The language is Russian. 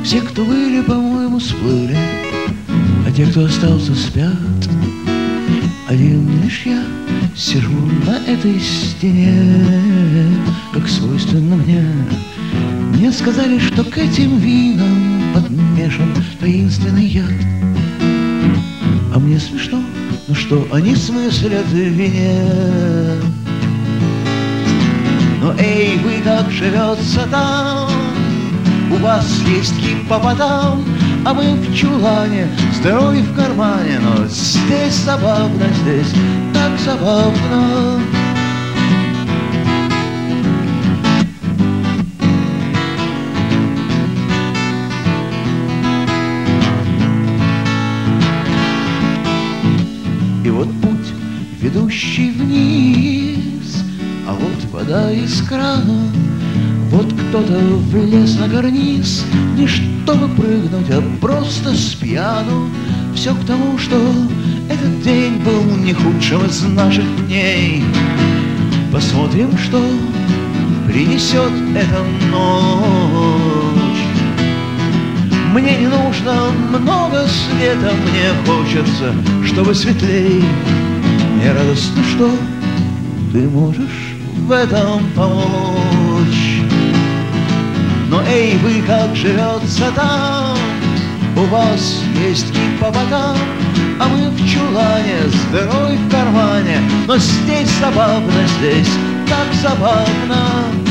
Те, кто были, по-моему, сплыли, а те, кто остался, спят. Один лишь я сижу на этой стене, как свойственно мне. Мне сказали, что к этим винам подмешан таинственный яд. А мне смешно, ну что они смыслят в вине? Но эй, вы, как живется там? У вас есть гиппопотам, а мы в чулане, здоровье в кармане. Но здесь забавно, здесь так забавно. И вот путь, ведущий вниз, а вот вода из крана. Вот кто-то влез на карниз, не чтобы прыгнуть, а просто с пьяну. Все к тому, что этот день был не худшим из наших дней. Посмотрим, что принесет эта ночь. Мне не нужно много света, мне хочется, чтобы светлей. Мне радостно, что ты можешь в этом помочь. Но эй, вы, как живется там? У вас есть гиппопотам, а мы в чулане, здоровье в кармане. Но здесь забавно, здесь так забавно.